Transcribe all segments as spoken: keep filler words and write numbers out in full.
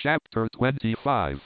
Chapter twenty-five.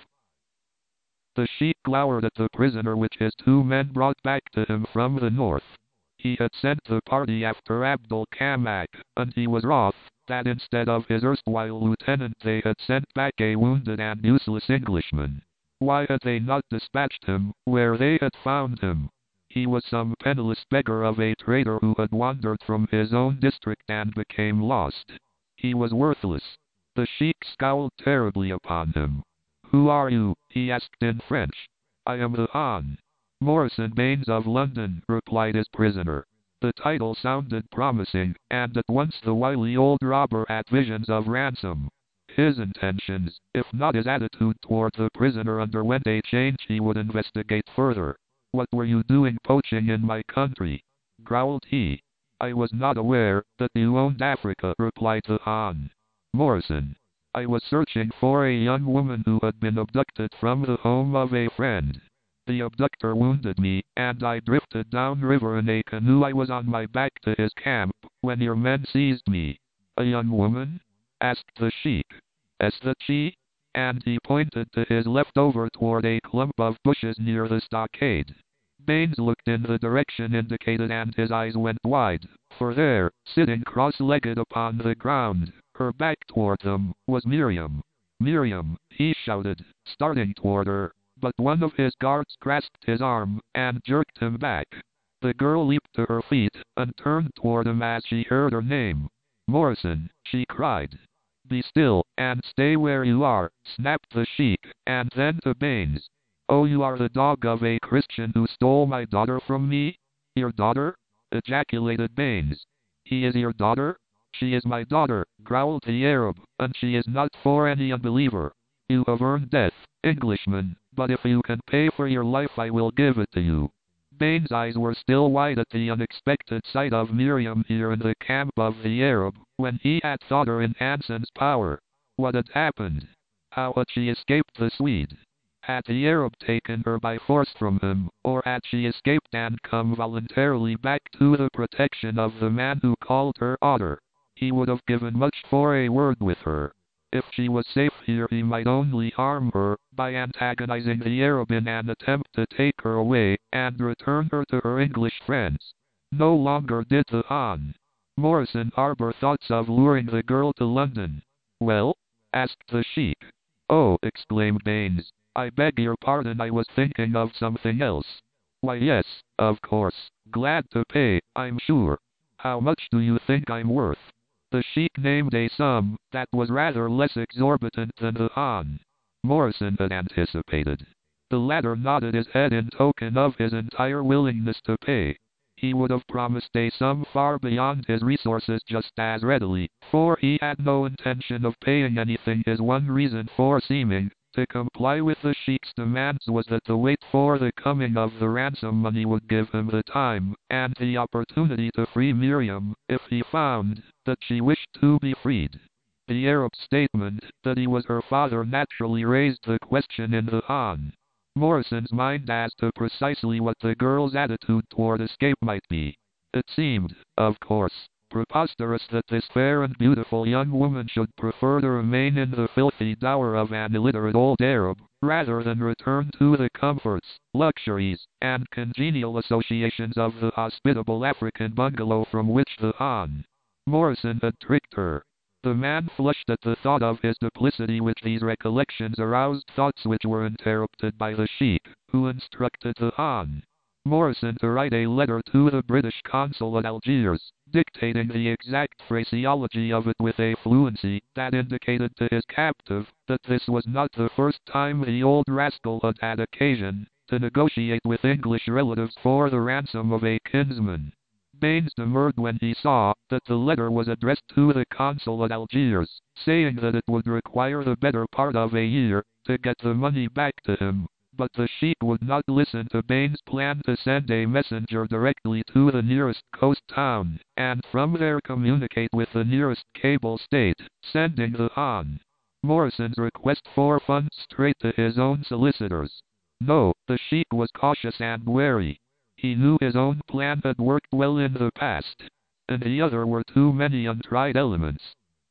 The Sheik glowered at the prisoner which his two men brought back to him from the north. He had sent the party after Abdul Kamak, and he was wroth, that instead of his erstwhile lieutenant they had sent back a wounded and useless Englishman. Why had they not dispatched him, where they had found him? He was some penniless beggar of a trader who had wandered from his own district and became lost. He was worthless. The Sheik scowled terribly upon him. "Who are you?" he asked in French. "I am the Khan Morrison Baines of London," replied his prisoner. The title sounded promising, and at once the wily old robber had visions of ransom. His intentions, if not his attitude toward the prisoner, underwent a change he would investigate further. "What were you doing poaching in my country?" growled he. "I was not aware that you owned Africa," replied the Khan Morrison. "I was searching for a young woman who had been abducted from the home of a friend. The abductor wounded me, and I drifted downriver in a canoe. I was on my back to his camp, when your men seized me." "A young woman?" asked the Sheik. "Is that she?" And he pointed to his left over toward a clump of bushes near the stockade. Baines looked in the direction indicated and his eyes went wide, for there, sitting cross-legged upon the ground, her back toward them, was Miriam. "Miriam!" he shouted, starting toward her, but one of his guards grasped his arm and jerked him back. The girl leaped to her feet and turned toward him as she heard her name. "Morrison!" she cried. "Be still, and stay where you are," snapped the Sheik, and then to Baines. "Oh, you are the dog of a Christian who stole my daughter from me?" "Your daughter?" ejaculated Baines. "He is your daughter?" "She is my daughter," growled the Arab, "and she is not for any unbeliever. You have earned death, Englishman, but if you can pay for your life I will give it to you." Baines' eyes were still wide at the unexpected sight of Miriam here in the camp of the Arab, when he had thought her in Anson's power. What had happened? How had she escaped the Swede? Had the Arab taken her by force from him, or had she escaped and come voluntarily back to the protection of the man who called her Otter? He would have given much for a word with her. If she was safe here he might only harm her, by antagonizing the Arab in an attempt to take her away, and return her to her English friends. No longer did the Khan Morrison harbor thoughts of luring the girl to London. "Well?" asked the Sheik. "Oh!" exclaimed Baines. "I beg your pardon, I was thinking of something else." "Why yes, of course. Glad to pay, I'm sure. How much do you think I'm worth?" The Sheik named a sum that was rather less exorbitant than the Khan Morrison had anticipated. The latter nodded his head in token of his entire willingness to pay. He would have promised a sum far beyond his resources just as readily, for he had no intention of paying anything. His one reason for seeming to comply with the Sheik's demands was that the wait for the coming of the ransom money would give him the time and the opportunity to free Miriam, if he found that she wished to be freed. The Arab's statement that he was her father naturally raised the question in the Khan Morrison's mind as to precisely what the girl's attitude toward escape might be. It seemed, of course, preposterous that this fair and beautiful young woman should prefer to remain in the filthy dower of an illiterate old Arab, rather than return to the comforts, luxuries, and congenial associations of the hospitable African bungalow from which the Khan Morrison had tricked her. The man flushed at the thought of his duplicity, which these recollections aroused thoughts which were interrupted by the Sheik, who instructed the Khan Morrison to write a letter to the British consul at Algiers, dictating the exact phraseology of it with a fluency that indicated to his captive that this was not the first time the old rascal had had occasion to negotiate with English relatives for the ransom of a kinsman. Baines demurred when he saw that the letter was addressed to the consul at Algiers, saying that it would require the better part of a year to get the money back to him. But the Sheik would not listen to Baines' plan to send a messenger directly to the nearest coast town, and from there communicate with the nearest cable state, sending the Khan Morrison's request for funds straight to his own solicitors. No, the Sheik was cautious and wary. He knew his own plan had worked well in the past. In the other were too many untried elements.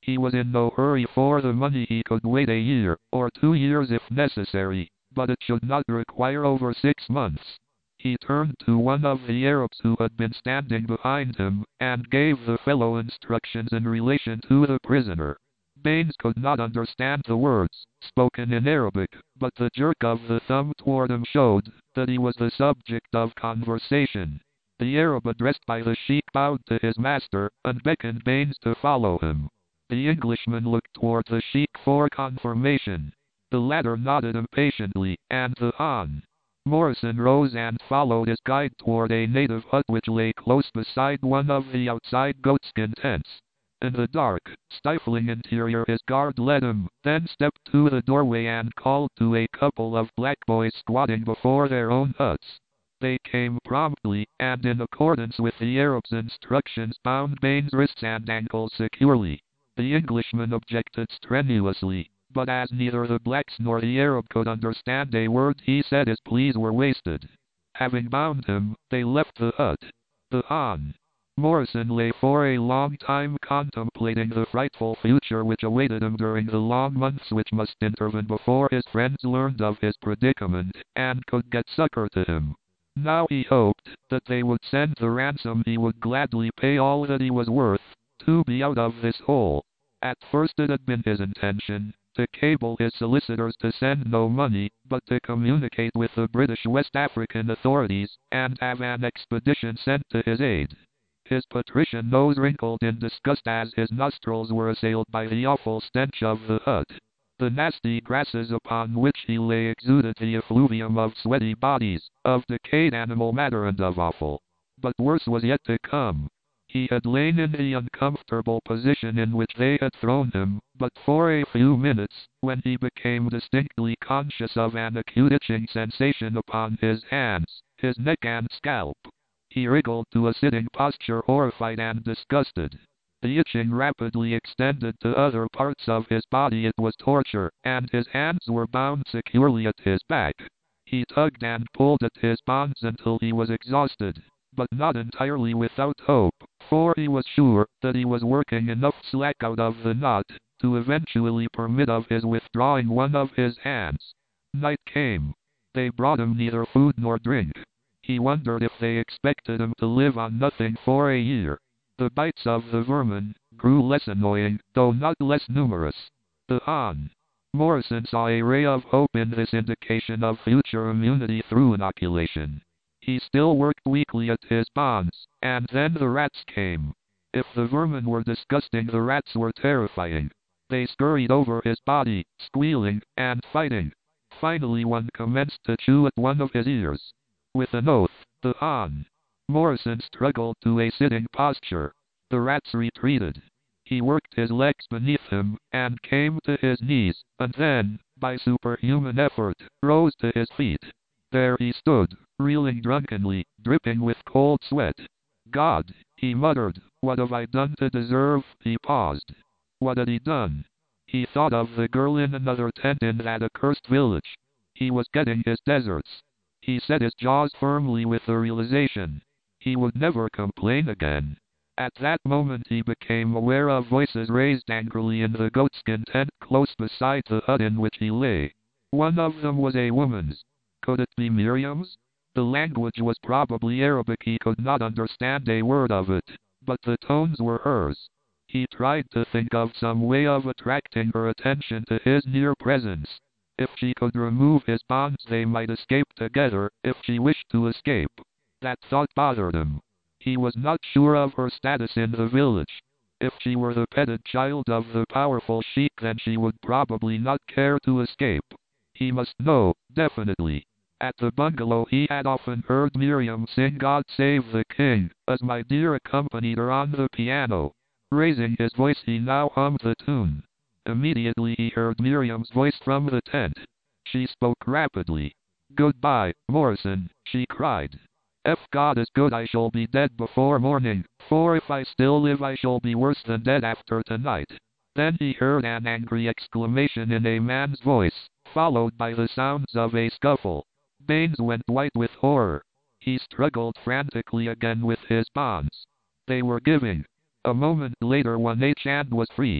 He was in no hurry for the money. He could wait a year, or two years if necessary, but it should not require over six months. He turned to one of the Arabs who had been standing behind him, and gave the fellow instructions in relation to the prisoner. Baines could not understand the words, spoken in Arabic, but the jerk of the thumb toward him showed that he was the subject of conversation. The Arab addressed by the Sheikh bowed to his master, and beckoned Baines to follow him. The Englishman looked toward the Sheikh for confirmation. The latter nodded impatiently, and the Khan. Morrison rose and followed his guide toward a native hut which lay close beside one of the outside goatskin tents. In the dark, stifling interior his guard led him, then stepped to the doorway and called to a couple of black boys squatting before their own huts. They came promptly, and in accordance with the Arab's instructions bound Baines' wrists and ankles securely. The Englishman objected strenuously, but as neither the blacks nor the Arab could understand a word he said, his pleas were wasted. Having bound him, they left the hut. The Khan. Morrison lay for a long time contemplating the frightful future which awaited him during the long months which must intervene before his friends learned of his predicament, and could get succor to him. Now he hoped that they would send the ransom he would gladly pay all that he was worth, to be out of this hole. At first it had been his intention to cable his solicitors to send no money, but to communicate with the British West African authorities, and have an expedition sent to his aid. His patrician nose wrinkled in disgust as his nostrils were assailed by the awful stench of the hut. The nasty grasses upon which he lay exuded the effluvium of sweaty bodies, of decayed animal matter, and of offal. But worse was yet to come. He had lain in the uncomfortable position in which they had thrown him, but for a few minutes, when he became distinctly conscious of an acute itching sensation upon his hands, his neck and scalp. He wriggled to a sitting posture, horrified and disgusted. The itching rapidly extended to other parts of his body. It was torture, and his hands were bound securely at his back. He tugged and pulled at his bonds until he was exhausted, but not entirely without hope, for he was sure that he was working enough slack out of the knot to eventually permit of his withdrawing one of his hands. Night came. They brought him neither food nor drink. He wondered if they expected him to live on nothing for a year. The bites of the vermin grew less annoying, though not less numerous. The Khan. Morrison saw a ray of hope in this indication of future immunity through inoculation. He still worked weakly at his bonds, and then the rats came. If the vermin were disgusting, the rats were terrifying. They scurried over his body, squealing and fighting. Finally one commenced to chew at one of his ears. With an oath, the Khan. Morrison struggled to a sitting posture. The rats retreated. He worked his legs beneath him, and came to his knees, and then, by superhuman effort, rose to his feet. There he stood, reeling drunkenly, dripping with cold sweat. God, he muttered, what have I done to deserve? He paused. What had he done? He thought of the girl in another tent in that accursed village. He was getting his deserts. He set his jaws firmly with the realization. He would never complain again. At that moment he became aware of voices raised angrily in the goatskin tent close beside the hut in which he lay. One of them was a woman's. Could it be Miriam's? The language was probably Arabic. He could not understand a word of it, but the tones were hers. He tried to think of some way of attracting her attention to his near presence. If she could remove his bonds, they might escape together, if she wished to escape. That thought bothered him. He was not sure of her status in the village. If she were the petted child of the powerful sheik, then she would probably not care to escape. He must know, definitely. At the bungalow he had often heard Miriam sing God Save the King, as my dear accompanied her on the piano. Raising his voice he now hummed the tune. Immediately he heard Miriam's voice from the tent. She spoke rapidly. Goodbye, Morrison, she cried. If God is good, I shall be dead before morning, for if I still live I shall be worse than dead after tonight. Then he heard an angry exclamation in a man's voice, followed by the sounds of a scuffle. Baines went white with horror. He struggled frantically again with his bonds. They were giving. A moment later one H hand was free.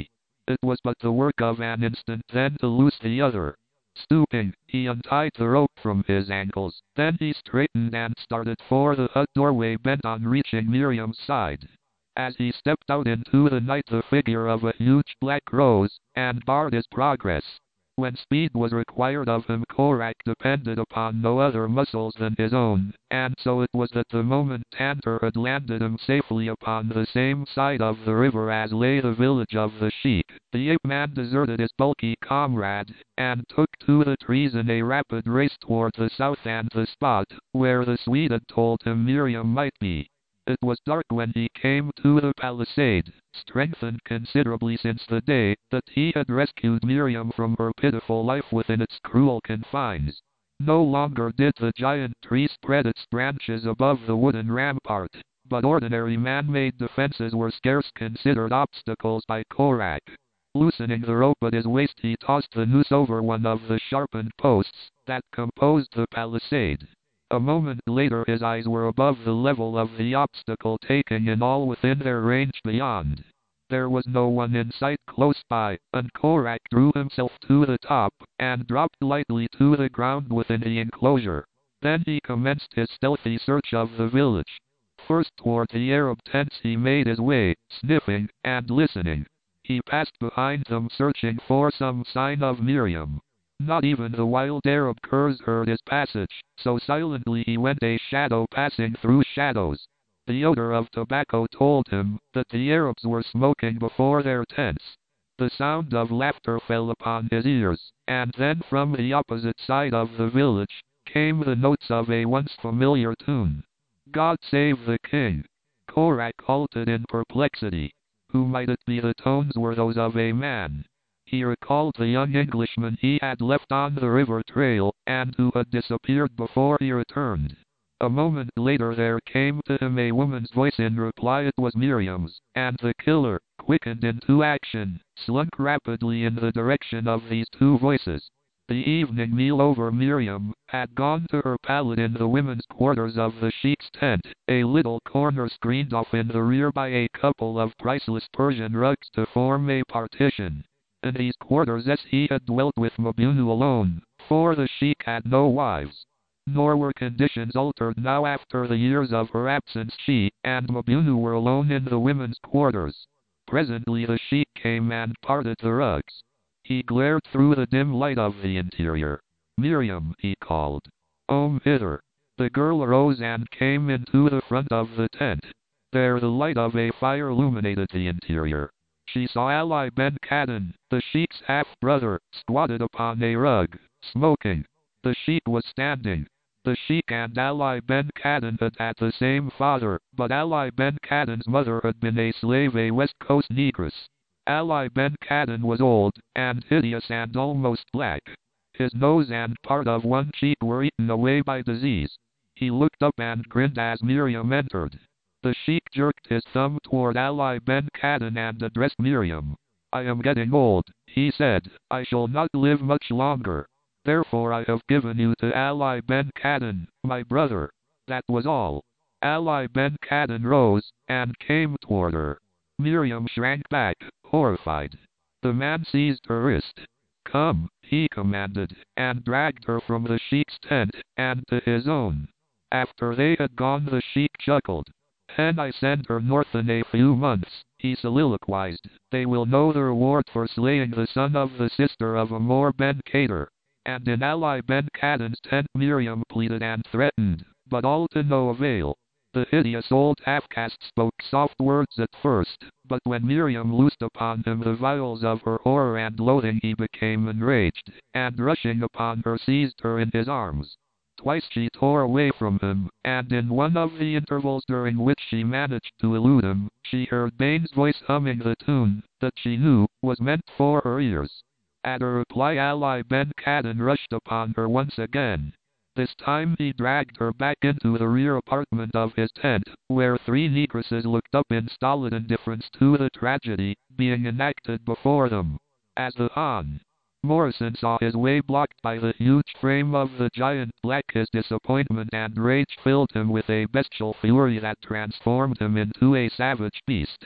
It was but the work of an instant then to loose the other. Stooping, he untied the rope from his ankles. Then he straightened and started for the hut doorway, bent on reaching Miriam's side. As he stepped out into the night, the figure of a huge black rose and barred his progress. When speed was required of him, Korak depended upon no other muscles than his own, and so it was that the moment Tantor had landed him safely upon the same side of the river as lay the village of the sheik, the ape-man deserted his bulky comrade, and took to the trees in a rapid race toward the south and the spot where the Swede had told him Miriam might be. It was dark when he came to the palisade, strengthened considerably since the day that he had rescued Miriam from her pitiful life within its cruel confines. No longer did the giant tree spread its branches above the wooden rampart, but ordinary man-made defenses were scarce considered obstacles by Korak. Loosening the rope at his waist, he tossed the noose over one of the sharpened posts that composed the palisade. A moment later his eyes were above the level of the obstacle, taking in all within their range beyond. There was no one in sight close by, and Korak drew himself to the top, and dropped lightly to the ground within the enclosure. Then he commenced his stealthy search of the village. First toward the Arab tents he made his way, sniffing and listening. He passed behind them, searching for some sign of Miriam. Not even the wild Arab curs heard his passage, so silently he went, a shadow passing through shadows. The odor of tobacco told him that the Arabs were smoking before their tents. The sound of laughter fell upon his ears, and then from the opposite side of the village came the notes of a once familiar tune. God save the king. Korak halted in perplexity. Who might it be? The tones were those of a man. He recalled the young Englishman he had left on the river trail, and who had disappeared before he returned. A moment later there came to him a woman's voice in reply. It was Miriam's, and the killer, quickened into action, slunk rapidly in the direction of these two voices. The evening meal over, Miriam had gone to her pallet in the women's quarters of the sheik's tent, a little corner screened off in the rear by a couple of priceless Persian rugs to form a partition. In these quarters as he had dwelt with Mabunu alone, for the sheik had no wives. Nor were conditions altered now after the years of her absence. She and Mabunu were alone in the women's quarters. Presently the sheik came and parted the rugs. He glared through the dim light of the interior. Miriam, he called. Come hither. The girl arose and came into the front of the tent. There the light of a fire illuminated the interior. She saw Ali Ben Kadin, the sheik's half-brother, squatted upon a rug, smoking. The sheik was standing. The sheik and Ali Ben Kadin had had the same father, but Ali Ben Kadin's mother had been a slave, a West Coast negress. Ali Ben Kadin was old, and hideous, and almost black. His nose and part of one cheek were eaten away by disease. He looked up and grinned as Miriam entered. The sheik jerked his thumb toward Ali Ben Kadin and addressed Miriam. I am getting old, he said. I shall not live much longer. Therefore I have given you to Ali Ben Kadin, my brother. That was all. Ali Ben Kadin rose, and came toward her. Miriam shrank back, horrified. The man seized her wrist. Come, he commanded, and dragged her from the sheik's tent, and to his own. After they had gone the sheik chuckled. Can I send her north in a few months, he soliloquized. They will know the reward for slaying the son of the sister of Amor Ben Kader. And in Ali Ben Kadin's tent Miriam pleaded and threatened, but all to no avail. The hideous old half-caste spoke soft words at first, but when Miriam loosed upon him the vials of her horror and loathing he became enraged, and rushing upon her seized her in his arms. Twice she tore away from him, and in one of the intervals during which she managed to elude him, she heard Bain's voice humming the tune that she knew was meant for her ears. At her reply Ali Ben Kadin rushed upon her once again. This time he dragged her back into the rear apartment of his tent, where three negresses looked up in stolid indifference to the tragedy being enacted before them. As the Khan Morrison saw his way blocked by the huge frame of the giant black, his disappointment and rage filled him with a bestial fury that transformed him into a savage beast.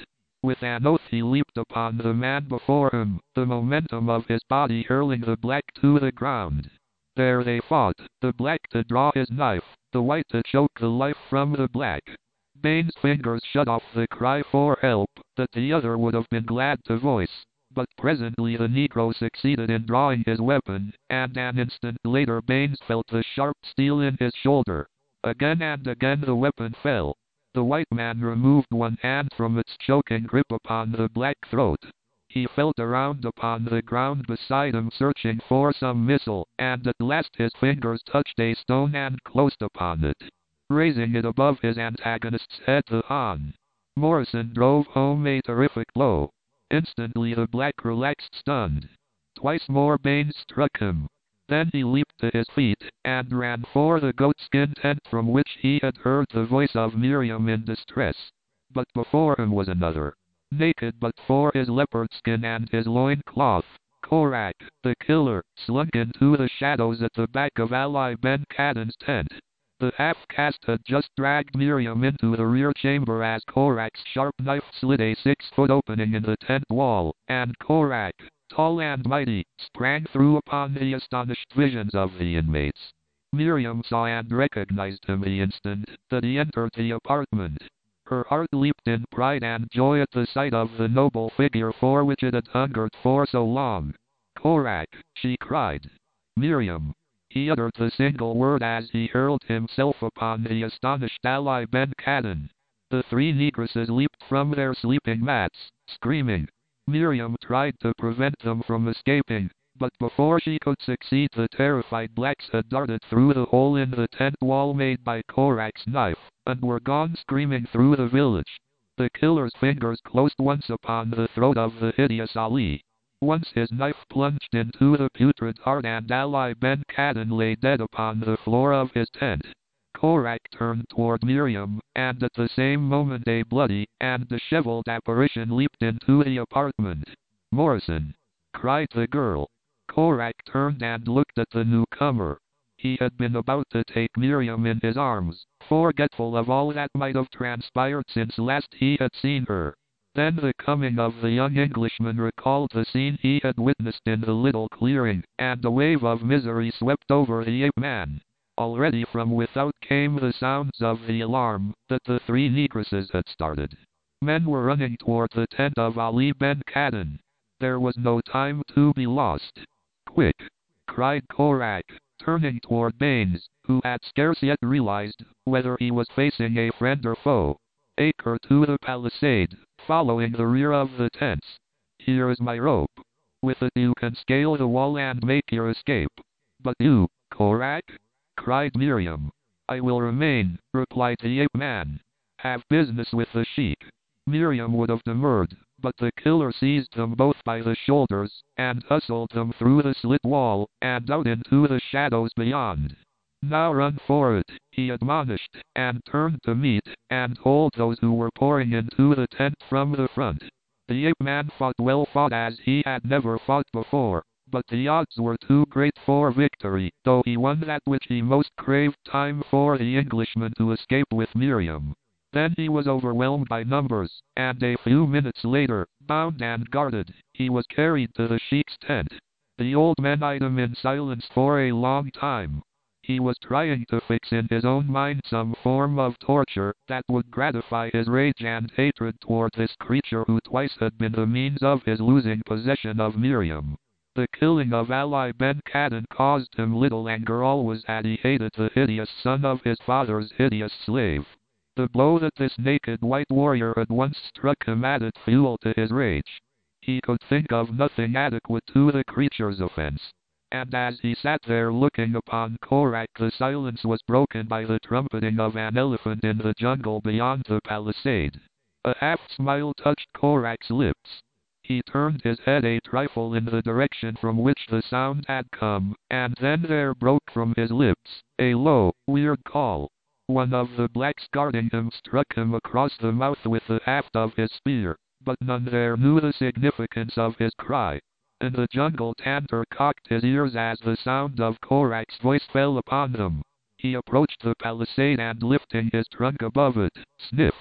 With an oath he leaped upon the man before him, the momentum of his body hurling the black to the ground. There they fought, the black to draw his knife, the white to choke the life from the black. Bane's fingers shut off the cry for help that the other would have been glad to voice. But presently the Negro succeeded in drawing his weapon, and an instant later Baines felt the sharp steel in his shoulder. Again and again the weapon fell. The white man removed one hand from its choking grip upon the black throat. He felt around upon the ground beside him searching for some missile, and at last his fingers touched a stone and closed upon it, raising it above his antagonist's head. The Han Morrison drove home a terrific blow. Instantly the black relaxed stunned. Twice more Baines struck him. Then he leaped to his feet, and ran for the goatskin tent from which he had heard the voice of Miriam in distress. But before him was another, naked but for his leopard skin and his loin cloth. Korak, the killer, slunk into the shadows at the back of Ali Ben Kadin's tent. The half-caste had just dragged Miriam into the rear chamber as Korak's sharp knife slit a six-foot opening in the tent wall, and Korak, tall and mighty, sprang through upon the astonished visions of the inmates. Miriam saw and recognized him the instant that he entered the apartment. Her heart leaped in pride and joy at the sight of the noble figure for which it had hungered for so long. Korak, she cried. Miriam. He uttered the single word as he hurled himself upon the astonished Ali Ben Kadin. The three negresses leaped from their sleeping mats, screaming. Miriam tried to prevent them from escaping, but before she could succeed the terrified blacks had darted through the hole in the tent wall made by Korak's knife, and were gone screaming through the village. The killer's fingers closed once upon the throat of the hideous Ali. Once his knife plunged into the putrid heart and Ali Ben Kadin lay dead upon the floor of his tent. Korak turned toward Miriam, and at the same moment a bloody and disheveled apparition leaped into the apartment. Morrison! Cried the girl. Korak turned and looked at the newcomer. He had been about to take Miriam in his arms, forgetful of all that might have transpired since last he had seen her. Then the coming of the young Englishman recalled the scene he had witnessed in the little clearing, and a wave of misery swept over the ape-man. Already from without came the sounds of the alarm that the three negresses had started. Men were running toward the tent of Ali Ben Kadin. There was no time to be lost. Quick! Cried Korak, turning toward Baines, who had scarce yet realized whether he was facing a friend or foe. Acre to the palisade, following the rear of the tents. Here is my rope. With it you can scale the wall and make your escape. But you, Korak? Cried Miriam. I will remain, replied the ape-man. Have business with the sheik. Miriam would have demurred, but the killer seized them both by the shoulders, and hustled them through the slit wall, and out into the shadows beyond. Now run for it, he admonished, and turned to meet and hold those who were pouring into the tent from the front. The ape-man fought well fought as he had never fought before, but the odds were too great for victory, though he won that which he most craved, time for the Englishman to escape with Miriam. Then he was overwhelmed by numbers, and a few minutes later, bound and guarded, he was carried to the sheik's tent. The old man eyed him in silence for a long time. He was trying to fix in his own mind some form of torture that would gratify his rage and hatred toward this creature who twice had been the means of his losing possession of Miriam. The killing of Ali Ben Kadin caused him little anger always as he hated the hideous son of his father's hideous slave. The blow that this naked white warrior had once struck him added fuel to his rage. He could think of nothing adequate to the creature's offense. And as he sat there looking upon Korak, the silence was broken by the trumpeting of an elephant in the jungle beyond the palisade. A half-smile touched Korak's lips. He turned his head a trifle in the direction from which the sound had come, and then there broke from his lips a low, weird call. One of the blacks guarding him struck him across the mouth with the haft of his spear, but none there knew the significance of his cry. In the jungle Tantor cocked his ears as the sound of Korak's voice fell upon them. He approached the palisade and lifting his trunk above it, sniffed.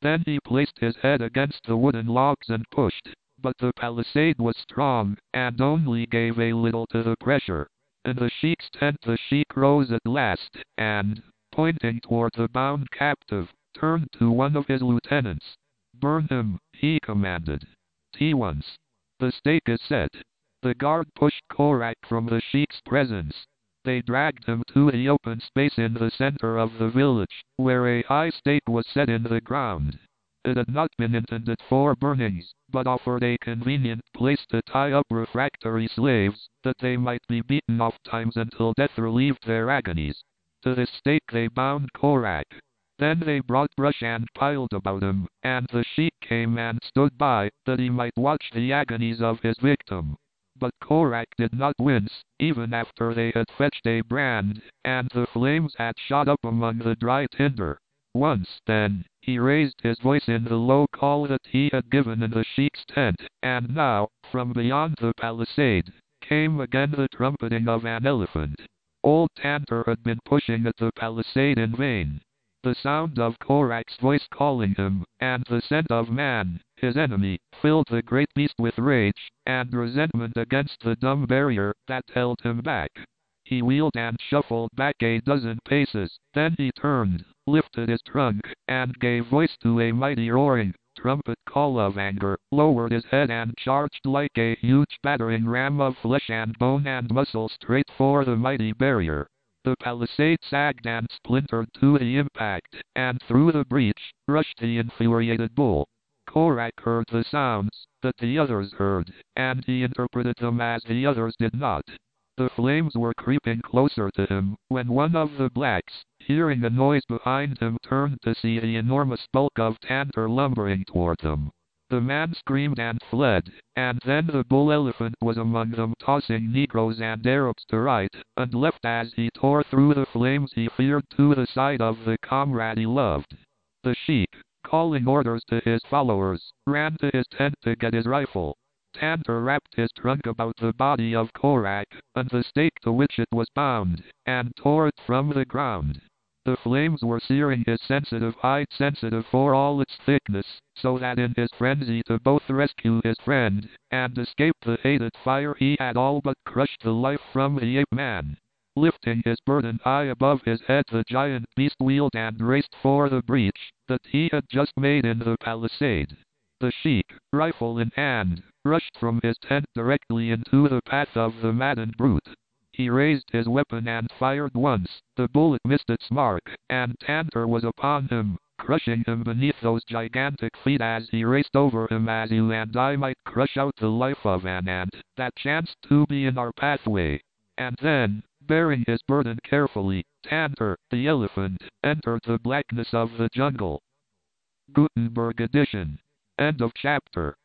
Then he placed his head against the wooden logs and pushed, but the palisade was strong, and only gave a little to the pressure. In the sheik's tent the sheik rose at last, and, pointing toward the bound captive, turned to one of his lieutenants. "Burn him," he commanded. "T once. The stake is set." The guard pushed Korak from the sheik's presence. They dragged him to the open space in the center of the village, where a high stake was set in the ground. It had not been intended for burnings, but offered a convenient place to tie up refractory slaves, that they might be beaten oft times until death relieved their agonies. To this stake they bound Korak. Then they brought brush and piled about him, and the sheik came and stood by, that he might watch the agonies of his victim. But Korak did not wince, even after they had fetched a brand, and the flames had shot up among the dry tinder. Once, then, he raised his voice in the low call that he had given in the sheik's tent, and now, from beyond the palisade, came again the trumpeting of an elephant. Old Tantor had been pushing at the palisade in vain. The sound of Korak's voice calling him, and the scent of man, his enemy, filled the great beast with rage, and resentment against the dumb barrier that held him back. He wheeled and shuffled back a dozen paces, then he turned, lifted his trunk, and gave voice to a mighty roaring, trumpet call of anger, lowered his head and charged like a huge battering ram of flesh and bone and muscle straight for the mighty barrier. The palisade sagged and splintered to the impact, and through the breach, rushed the infuriated bull. Korak heard the sounds that the others heard, and he interpreted them as the others did not. The flames were creeping closer to him, when one of the blacks, hearing a noise behind him, turned to see the enormous bulk of Tantor lumbering toward them. The man screamed and fled, and then the bull elephant was among them, tossing Negroes and Arabs to right and left as he tore through the flames he feared to the side of the comrade he loved. The sheik, calling orders to his followers, ran to his tent to get his rifle. Tantor wrapped his trunk about the body of Korak, and the stake to which it was bound, and tore it from the ground. The flames were searing his sensitive hide, sensitive for all its thickness, so that in his frenzy to both rescue his friend, and escape the hated fire, he had all but crushed the life from the ape-man. Lifting his burden high above his head, the giant beast wheeled and raced for the breach that he had just made in the palisade. The sheik, rifle in hand, rushed from his tent directly into the path of the maddened brute. He raised his weapon and fired once. The bullet missed its mark, and Tantor was upon him, crushing him beneath those gigantic feet as he raced over him, as you and I might crush out the life of an ant that chanced to be in our pathway. And then, bearing his burden carefully, Tantor, the elephant, entered the blackness of the jungle. Gutenberg edition. End of chapter.